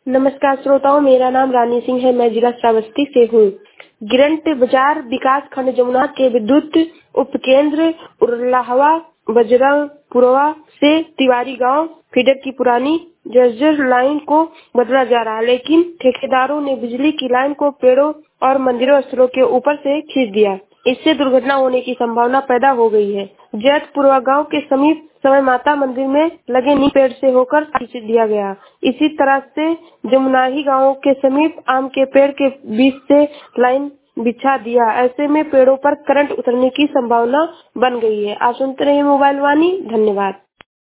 नमस्कार श्रोताओं, मेरा नाम रानी सिंह है। मैं जिला श्रावस्ती से हूँ। गिरंट बाजार विकास खंड जमुना के विद्युत उपकेंद्र उर्लाहवा बजरंगपुरवा से तिवारी गांव फीडर की पुरानी जर्जर लाइन को बदला जा रहा है, लेकिन ठेकेदारों ने बिजली की लाइन को पेड़ों और मंदिरों स्थलों के ऊपर से खींच दिया। इससे दुर्घटना होने की संभावना पैदा हो गई है। जैतपुरवा गांव के समीप समय माता मंदिर में लगे नीम पेड़ से होकर खींच दिया गया। इसी तरह से जमुनाही गांव के समीप आम के पेड़ के बीच से लाइन बिछा दिया। ऐसे में पेड़ों पर करंट उतरने की संभावना बन गई है। आप सुनते रहिए मोबाइल वाणी। धन्यवाद।